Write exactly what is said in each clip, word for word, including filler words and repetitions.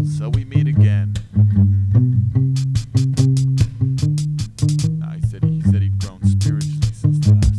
So we meet again. Nah, he said he, he said he'd grown spiritually since the last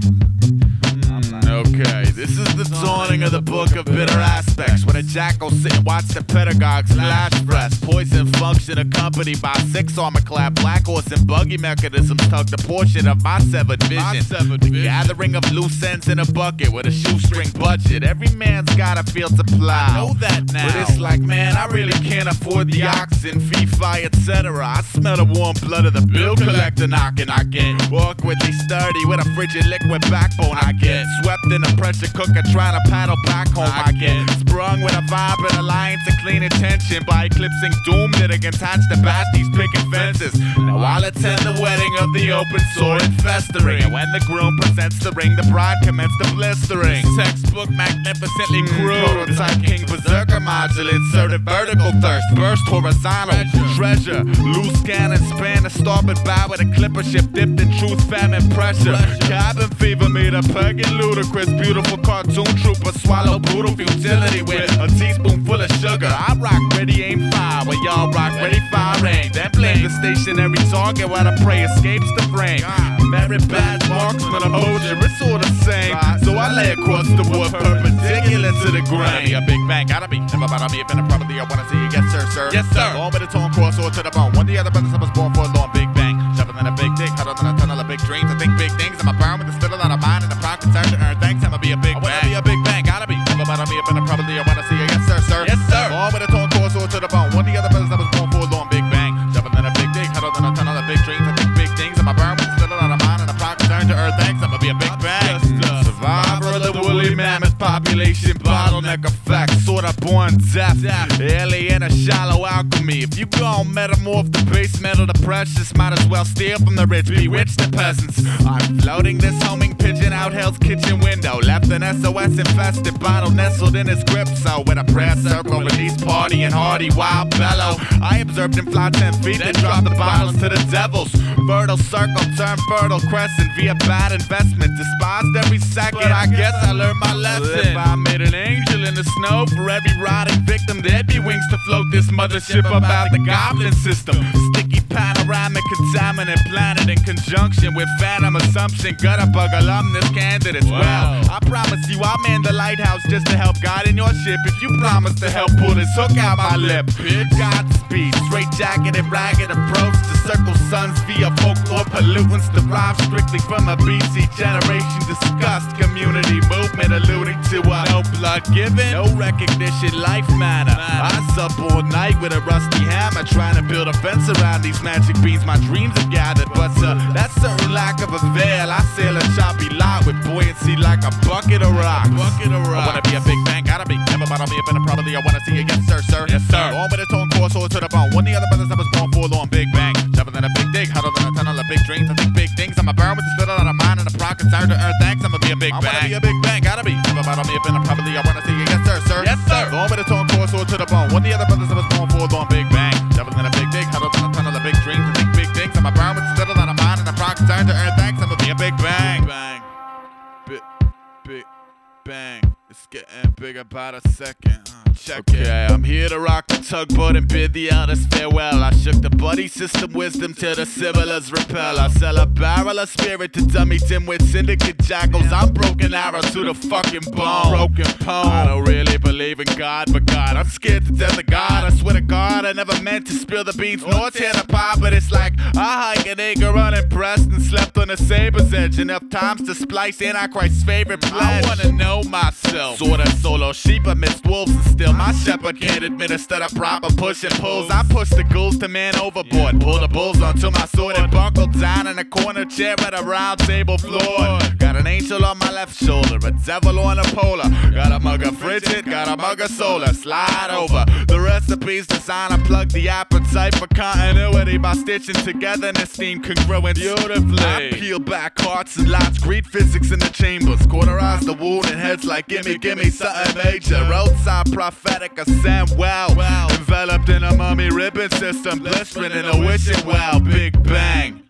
time. Mm, okay, this is the dawning of the book of bitter aspects, where the jackal sit and watch the pedagogues flash fresh. Poison function accompanied by six armor-clad black horse and buggy mechanisms tug the portion of my severed vision. The gathering of loose ends in a bucket with a shoestring budget. Every man's got a field to plow. I know that now. But it's like, man, I really can't afford the oxen, fee-fi, et cetera. I smell the warm blood of the bill collector knocking. I get awkwardly sturdy with a frigid liquid backbone. I get swept in a pressure cooker trying to paddle back home. I get sprung with a vibrant alliance and clean attention by eclipsing doom that it can attach to bash these picket fences. Now I'll attend the wedding of the open sore and festering, and when the groom presents the ring, the bride commenced the blistering. Textbook magnificently crude, prototype king berserker module, inserted vertical thirst, burst horizontal treasure, loose cannon span a starboard bow with a clipper ship dipped in truth, famine, pressure. Cabin fever meter, pegging ludicrous, beautiful cartoon trooper, swallow brutal futility with a teaspoonful of sugar. I rock ready, aim fire, while y'all rock ready, fire aim. Then blame the stationary target while the prey escapes the frame. Merit badge, marksman, a poacher, it's all the same. So I lay across the wood, perpendicular to the grain. Be a big bang, gotta be. Never mind, I'll be a been a property. I wanna see you, yes sir, sir. Yes sir. All with a tone cross or to the bone. One of the other brothers I was born for a long big bang. Shoving in a big dick, huddled in a tunnel of big dreams. I think big things. I'm a burn with a still out of mind and a prime concern to earn thanks. I'ma be a big bang. I wanna be a big bang, gotta be. Never mind, I'll be a been a property. I wanna see you, yes sir, sir. Yes sir. All with a tone cross or to the bone. One of the other brothers I was born for a long big bang. Shoving in a big dick, huddled in a tunnel of big dreams. I think big things. I'm a burn with a still out of mind and a prime concern to earn thanks. I'ma be a big bang. Survivor of the woolly mammoth population, bottleneck effect, sort of born deaf, alien, a shallow alchemy. If you gon' metamorph the base metal to precious, might as well steal from the rich, bewitch the peasants. I'm floating this homing pigeon out hell's kitchen window, left an S O S infested bottle nestled in his grip. So with a prayer circle, release party and hardy wild bellow, I observed him fly ten feet, then drop the bottles to the devils. Fertile circle, turn fertile crescent via bad investment, despised every second. I guess I learned my lesson. If I made an angel in the snow for every rotting victim, there'd be wings to float this mothership about the goblin system. Sticky panoramic contaminant planet in conjunction with phantom assumption, gutter bug alumnus candidates. Well, I promise you I'll man the lighthouse just to help guide in your ship. If you promise to help pull this hook out my lip, Godspeed, straight jacketed, ragged approach to circle suns via folklore pollutants derived strictly from a B C generation disgust. Community movement alluding to a no blood given, no recognition, life matter. I sup all night with a rusty hammer, trying to build a fence around these magic beans my dreams have gathered. But uh, that certain lack of avail, I sail a choppy lot with buoyancy like a bucket of rocks. Bucket of rocks. I wanna be a big bang, gotta be. Never mind, I'll be a been a property. I wanna see you, yes sir, sir. Yes sir. All with a tone course or to the bone. One of the other brothers I was born for a long big bang. Shoving in a big dig, huddled in a tunnel of big dreams. I think big things. I'm a burn with the spittle out of mind and a prime concern to earn thanks. I'ma be a big bang. I wanna be a big bang, gotta be. Never mind, I'll be a been a property. I wanna see you, yes sir, sir. Yes sir. All with a tone course or to the bone. One of the other brothers I was born for a long big bang. Shoving in a big dig, huddled in a tunnel of big dreams. I think big things. I'm a burn with the spittle out of mind and a prime concern to earn thanks. I'ma be a big bang. Bang. Big, big bang. It's getting bigger by the second. Uh, check okay, it. I'm here to rock the tugboat and bid the elders farewell. I shook the buddy system wisdom till the civilers repel. I sell a barrel of spirit to dummy dimwit syndicate jackals. I'm broken arrow to the fucking bone. Broken poem. I don't really believe in God, but God, I'm scared to death of God. I swear to God, I never meant to spill the beans nor tear the pie, but it's like I hike an acre unimpressed and slept on a saber's edge enough times to splice Antichrist's favorite pledge. I wanna know myself. Sort of solo sheep amidst wolves, and still my shepherd can't administer the proper push and pulls. I push the ghouls to man overboard, pull the bulls onto my sword and buckle down in a corner chair at a round table floor. Got an angel on my left shoulder, a devil on a polar. Got a mug of frigid, got a mug of solar. Slide over the recipes designed to plug the appetite for continuity by stitching togetherness theme congruent beautifully. I peel back hearts and lights, greet physics in the chambers, cauterize the wound and heads like gimme, gimme something major. Roadside prophetic, a Sam well, enveloped in a mummy ribbon system, blistering in a wishing well. Big bang.